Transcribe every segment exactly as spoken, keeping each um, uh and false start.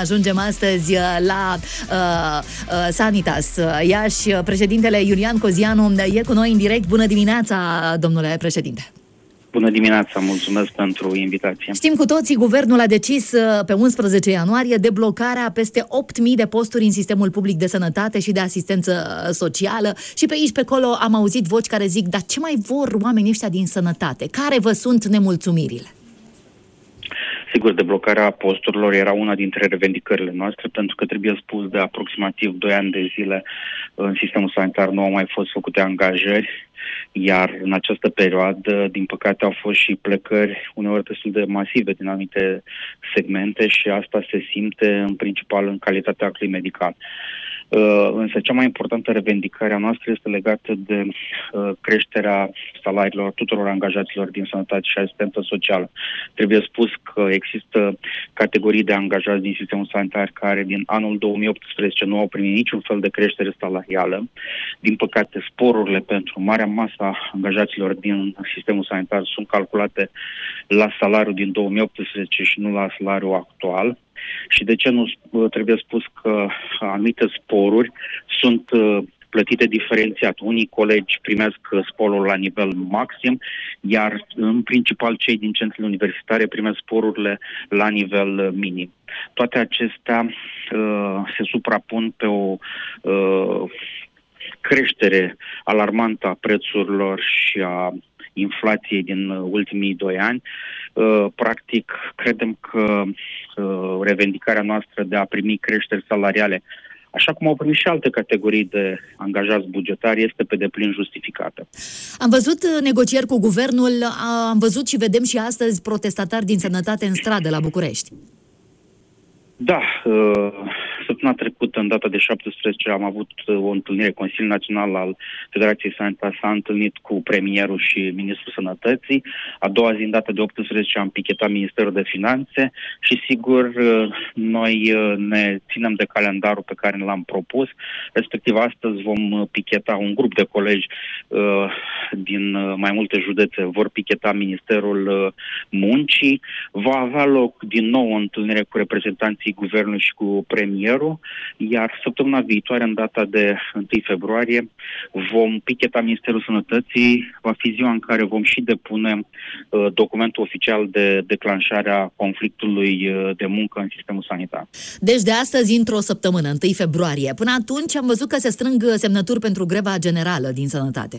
ajungem astăzi la uh, uh, Sanitas Iași. Președintele Iulian Cozianu e cu noi în direct. Bună dimineața, domnule președinte! Bună dimineața, mulțumesc pentru invitație. Știm cu toții, guvernul a decis pe unsprezece ianuarie deblocarea peste opt mii de posturi în sistemul public de sănătate și de asistență socială și pe aici, pe acolo am auzit voci care zic, dar ce mai vor oamenii ăștia din sănătate? Care vă sunt nemulțumirile? Sigur, deblocarea posturilor era una dintre revendicările noastre, pentru că trebuie spus de aproximativ doi ani de zile în sistemul sanitar nu au mai fost făcute angajări, iar în această perioadă, din păcate, au fost și plecări uneori destul de masive din anumite segmente și asta se simte în principal în calitatea actului medical. Uh, însă cea mai importantă revendicare a noastră este legată de uh, creșterea salariilor tuturor angajaților din sănătate și asistență socială. Trebuie spus că există categorii de angajați din sistemul sanitar care din anul două mii optsprezece nu au primit niciun fel de creștere salarială. Din păcate, sporurile pentru marea masă a angajaților din sistemul sanitar sunt calculate la salariul din două mii optsprezece și nu la salariul actual. Și de ce nu trebuie spus că anumite sporuri sunt plătite diferențiat. Unii colegi primesc sporul la nivel maxim, iar în principal cei din centrele universitare primesc sporurile la nivel minim. Toate acestea uh, se suprapun pe o uh, creștere alarmantă a prețurilor și a inflației din ultimii doi ani. Uh, practic, credem că uh, revendicarea noastră de a primi creșteri salariale, așa cum au primit și alte categorii de angajați bugetari, este pe deplin justificată. Am văzut negocieri cu guvernul, am văzut și vedem și astăzi protestatari din sănătate în stradă la București. Da, săptămâna trecută, în data de șaptesprezece, am avut o întâlnire. Consiliul Național al Federației Sanitar s-a întâlnit cu premierul și ministrul Sănătății. A doua zi, în data de optsprezece, am pichetat Ministerul de Finanțe și, sigur, noi ne ținem de calendarul pe care l-am propus. Respectiv, astăzi vom picheta un grup de colegi din mai multe județe, vor picheta Ministerul Muncii. Va avea loc din nou o întâlnire cu reprezentanții guvernului și cu premierul, iar săptămâna viitoare, în data de întâi februarie, vom picheta Ministerul Sănătății. Va fi ziua în care vom și depune uh, documentul oficial de declanșare a conflictului uh, de muncă în sistemul sanitar. Deci de astăzi într-o săptămână, întâi februarie. Până atunci am văzut că se strâng semnături pentru greva generală din sănătate.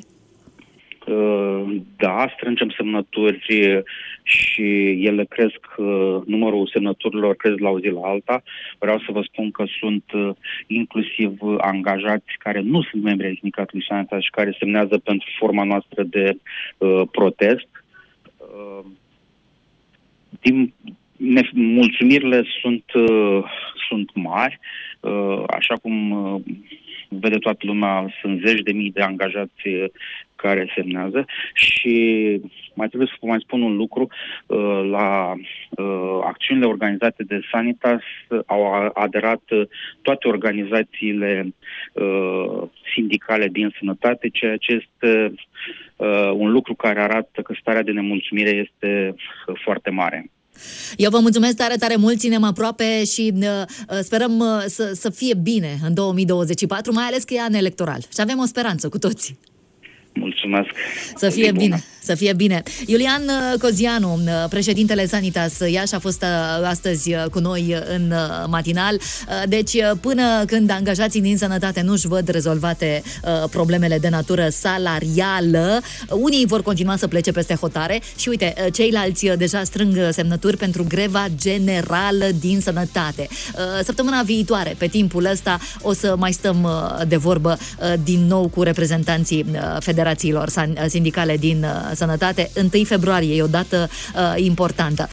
Da, strângem semnături și ele cresc, numărul semnăturilor cresc la o zi la alta. Vreau să vă spun că sunt inclusiv angajați care nu sunt membri ai Sindicatului Sanitar și care semnează pentru forma noastră de uh, protest. Uh, din, ne, mulțumirile sunt, uh, sunt mari, uh, așa cum uh, vede toată lumea, sunt zeci de mii de angajați care semnează și mai trebuie să vă mai spun un lucru. La acțiunile organizate de Sanitas au aderat toate organizațiile sindicale din sănătate, ceea ce este un lucru care arată că starea de nemulțumire este foarte mare. Eu vă mulțumesc tare, tare mult, ținem aproape și uh, sperăm uh, să, să fie bine în două mii douăzeci și patru, mai ales că e an electoral și avem o speranță cu toții. Mulțumesc! Să fie bine, să fie bine. Iulian Cozianu, președintele Sanitas Iași, a fost astăzi cu noi în matinal. Deci, până când angajații din sănătate nu-și văd rezolvate problemele de natură salarială, unii vor continua să plece peste hotare și, uite, ceilalți deja strâng semnături pentru greva generală din sănătate. Săptămâna viitoare, pe timpul ăsta, o să mai stăm de vorbă din nou cu reprezentanții federațiilor sindicale din sănătate. întâi februarie e o dată uh, importantă.